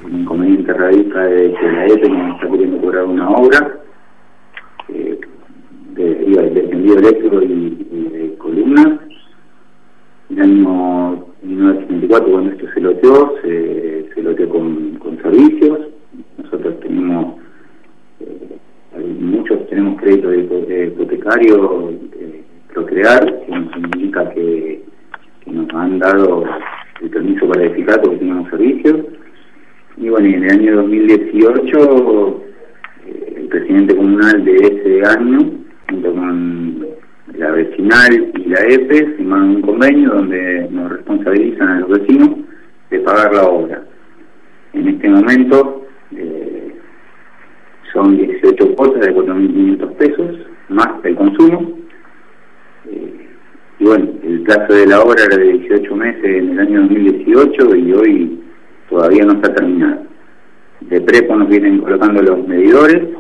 inconveniente radica de que la EPE nos está queriendo cobrar una obra de tendido eléctrico y de columnas. En el año 1984, cuando esto se loteó, se loteó con servicios. Nosotros tenemos, muchos tenemos créditos hipotecarios Procrear, que nos indica que nos han dado el permiso para edificar porque teníamos servicios. Y bueno, en el año 2018, el presidente comunal de ese año, junto con la vecinal y la EPE, firmaron un convenio donde nos responsabilizan a los vecinos de pagar la obra. En este momento son 18 cuotas de 4.500 pesos, más el consumo. Y bueno, el plazo de la obra era de 18 meses en el año 2018 y hoy todavía no está terminado. De Prepo nos vienen colocando los medidores,